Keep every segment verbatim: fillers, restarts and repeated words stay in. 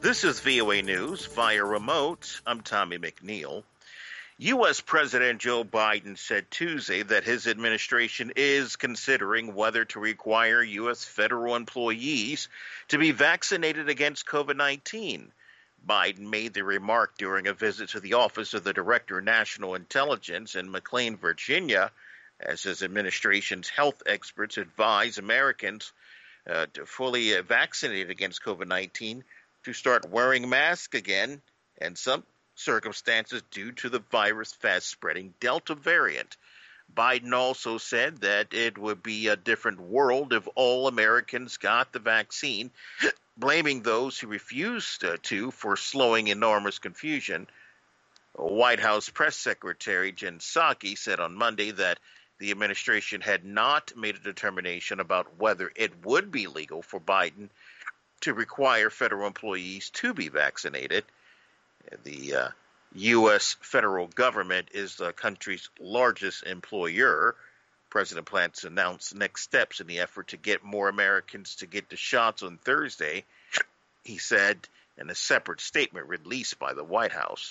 This is V O A News via remote. I'm Tommy McNeil. U S. President Joe Biden said Tuesday that his administration is considering whether to require U S federal employees to be vaccinated against COVID nineteen. Biden made the remark during a visit to the Office of the Director of National Intelligence in McLean, Virginia, as his administration's health experts advise Americans uh, to fully uh, vaccinate against COVID nineteen to start wearing masks again, and some circumstances due to the virus fast-spreading Delta variant. Biden also said that it would be a different world if all Americans got the vaccine, blaming those who refused uh, to for slowing enormous confusion. White House Press Secretary Jen Psaki said on Monday that the administration had not made a determination about whether it would be legal for Biden to require federal employees to be vaccinated. The uh, U S federal government is the country's largest employer. President plans to announce next steps in the effort to get more Americans to get the shots on Thursday, he said in a separate statement released by the White House.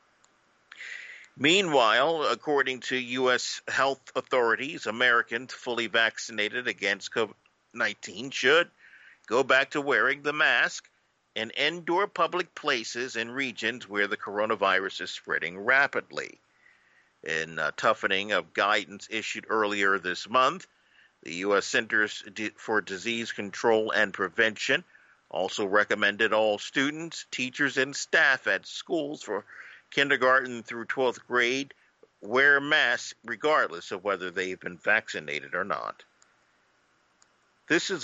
Meanwhile, according to U S health authorities, Americans fully vaccinated against COVID nineteen should go back to wearing the mask in indoor public places in regions where the coronavirus is spreading rapidly. In a toughening of guidance issued earlier this month, the U S. Centers for Disease Control and Prevention also recommended all students, teachers, and staff at schools for kindergarten through twelfth grade wear masks regardless of whether they've been vaccinated or not. This is